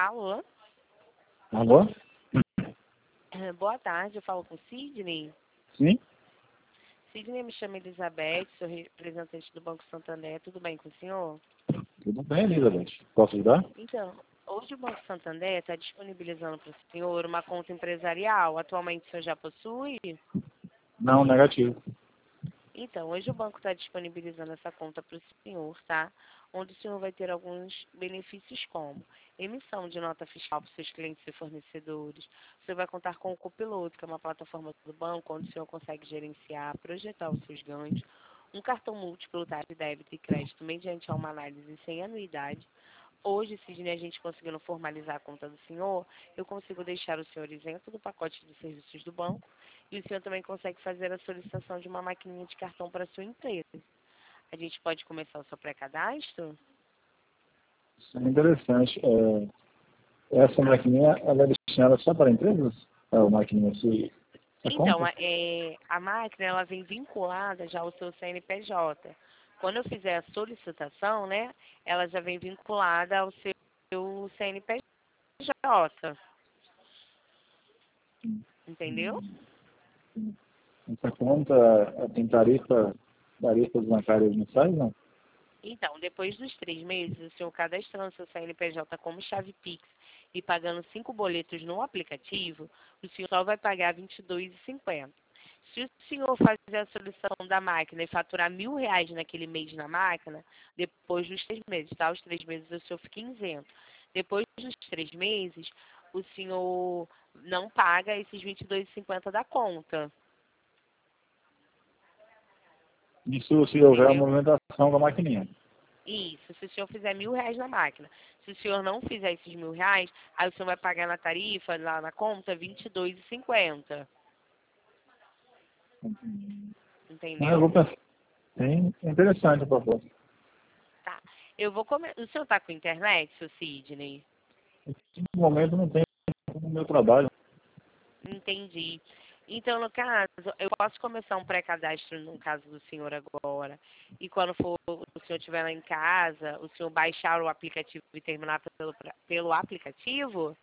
Alô? Alô? Boa tarde, eu falo com Sidney. Sim? Sidney, me chama Elizabeth, sou representante do Banco Santander. Tudo bem com o senhor? Tudo bem, Elizabeth. Posso ajudar? Então, hoje o Banco Santander está disponibilizando para o senhor uma conta empresarial. Atualmente o senhor já possui? Não, negativo. Então, hoje o banco está disponibilizando essa conta para o senhor, tá? Onde o senhor vai ter alguns benefícios como emissão de nota fiscal para os seus clientes e fornecedores. Você vai contar com o Copiloto, que é uma plataforma do banco onde o senhor consegue gerenciar, projetar os seus ganhos. Um cartão múltiplo, tá? De débito e crédito mediante uma análise sem anuidade. Hoje, Sidney, a gente conseguindo formalizar a conta do senhor, eu consigo deixar o senhor isento do pacote de serviços do banco e o senhor também consegue fazer a solicitação de uma maquininha de cartão para a sua empresa. A gente pode começar o seu pré-cadastro? Isso é interessante. Essa maquininha, ela é destinada só para empresas? É uma maquininha se Então, conta? a máquina ela vem vinculada já ao seu CNPJ. Quando eu fizer a solicitação, né, ela já vem vinculada ao seu CNPJ. Entendeu? Essa conta tem tarifas bancárias mensais, não? Então, depois dos 3 meses, o senhor cadastrando seu CNPJ como chave Pix e pagando 5 boletos no aplicativo, o senhor só vai pagar R$ 22,50. Se o senhor fazer a solicitação da máquina e faturar R$ 1.000 naquele mês na máquina, depois dos 3 meses, tá? Os 3 meses o senhor fica isento. Depois dos 3 meses, o senhor não paga esses R$ 22,50 da conta. Isso se houver a Entendeu? movimentação da maquininha. Isso, se o senhor fizer R$ 1.000 na máquina. Se o senhor não fizer esses R$ 1.000, aí o senhor vai pagar na tarifa, lá na conta, R$ 22,50. Mas eu Entendeu? vou pensar. Sim, é interessante a proposta. Tá. Eu vou comer. O senhor tá com internet, seu Sidney? No momento não tem no meu trabalho. Entendi. Então, no caso, eu posso começar um pré-cadastro no caso do senhor agora. E quando for o senhor estiver lá em casa, o senhor baixar o aplicativo e terminar pelo aplicativo?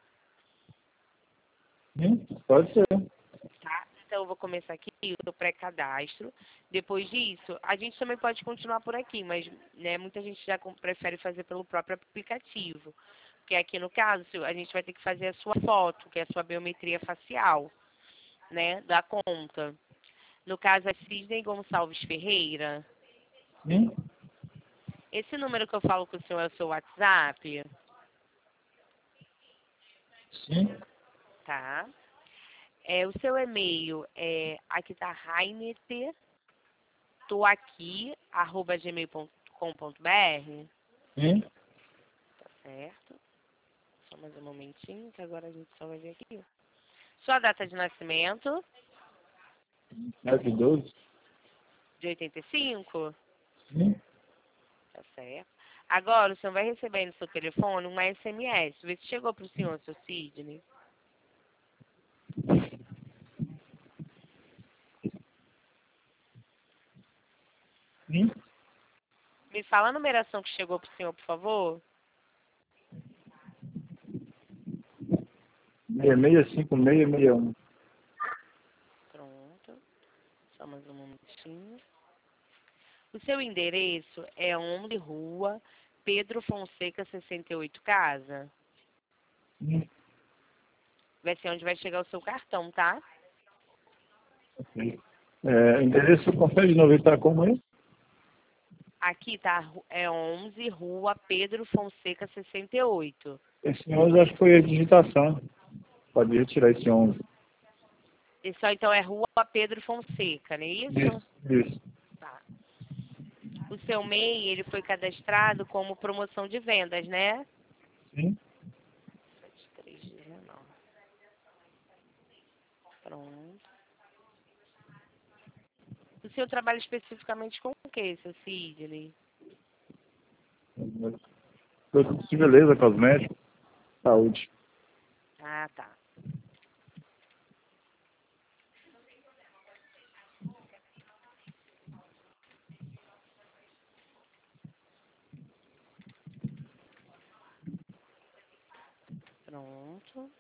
Sim, pode ser. Tá? Então, eu vou começar aqui o pré-cadastro. Depois disso, a gente também pode continuar por aqui, mas né, muita gente já prefere fazer pelo próprio aplicativo. Porque aqui, no caso, a gente vai ter que fazer a sua foto, que é a sua biometria facial, né, da conta. No caso, é Sidney Gonçalves Ferreira. Sim, Esse número que eu falo com o senhor é o seu WhatsApp, sim, tá? O seu e-mail aqui tá Rainer, tô aqui, @gmail.com.br. sim. Tá certo. Só mais um momentinho, que agora a gente só vai ver aqui. Sua data de nascimento, F12. de 85. Sim. Tá certo. Agora, o senhor vai receber no seu telefone uma SMS. Vê se chegou pro senhor, seu Sidney. Sim. Me fala a numeração que chegou pro senhor, por favor. 665661. Pronto. Só mais um momentinho. O seu endereço é 11 Rua Pedro Fonseca 68 Casa. Sim. Vai ser onde vai chegar o seu cartão, tá? Ok. Endereço, confere de novo, está como aí? Aqui tá, é 11 Rua Pedro Fonseca 68. Esse 11 acho que foi a digitação. Pode retirar esse 11. Isso aí, então é Rua Pedro Fonseca, não é isso? Isso. Tá. O seu MEI, ele foi cadastrado como promoção de vendas, né? Sim. 7319. Pronto. O senhor trabalha especificamente com o que, seu Sidney? Produtos de beleza, cosméticos, saúde. Ah, tá. Pronto.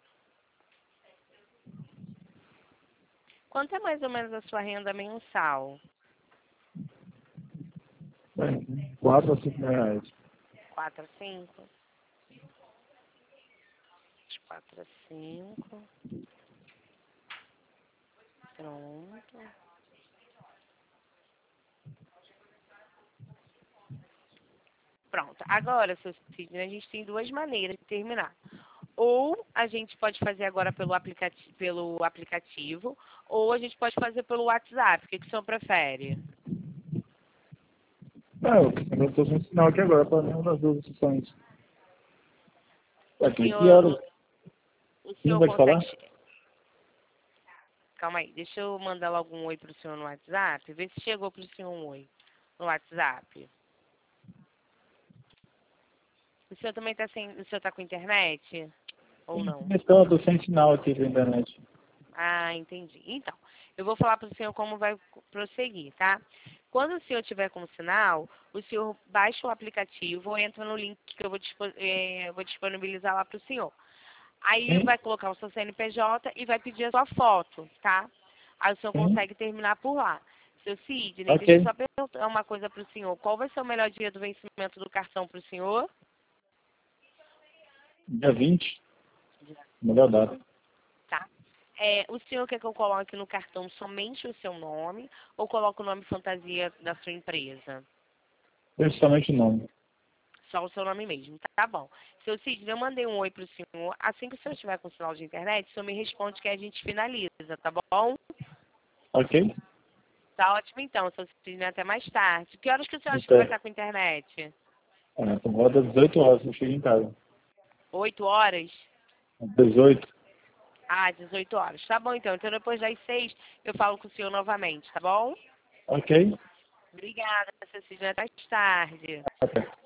Quanto é mais ou menos a sua renda mensal? Bem, 4 a 5 mil reais. 4 a 5? 4 a 5. Pronto. Pronto. Agora, seu Sidney, a gente tem duas maneiras de terminar. Ou a gente pode fazer agora pelo aplicativo, ou a gente pode fazer pelo WhatsApp. O que o senhor prefere? Eu estou sem sinal aqui agora, para nenhuma das duas opções. O Aqui, que senhor, horas? o Quem senhor vai falar? consegue... Calma aí, deixa eu mandar logo um oi pro senhor no WhatsApp. Vê se chegou pro senhor um oi no WhatsApp. O senhor também tá sem... O senhor tá com internet? Ou não? Então, eu estou sem sinal aqui da internet. Ah, entendi. Então, eu vou falar para o senhor como vai prosseguir, tá? Quando o senhor tiver com sinal, o senhor baixa o aplicativo ou entra no link que eu vou disponibilizar lá para o senhor. Aí Sim? vai colocar o seu CNPJ e vai pedir a sua foto, tá? Aí o senhor Sim? consegue terminar por lá. Seu Sidney, deixa eu Ok. só perguntar uma coisa para o senhor. Qual vai ser o melhor dia do vencimento do cartão para o senhor? Dia 20, melhor data. Tá? O senhor quer que eu coloque no cartão somente o seu nome ou coloque o nome fantasia da sua empresa? Principalmente o nome. Só o seu nome mesmo, tá bom. Seu Sidney, eu mandei um oi pro senhor. Assim que o senhor estiver com sinal de internet, o senhor me responde que a gente finaliza, tá bom? Ok? Tá ótimo então, seu Sidney, até mais tarde. Que horas que o senhor acha que vai Até. estar com internet? Por volta das 18 horas eu chego em casa. 8 horas? 18. Ah, 18 horas. Tá bom então. Então depois das 6 eu falo com o senhor novamente, tá bom? Ok? Obrigada, seu Sidney. Até mais tarde. Até.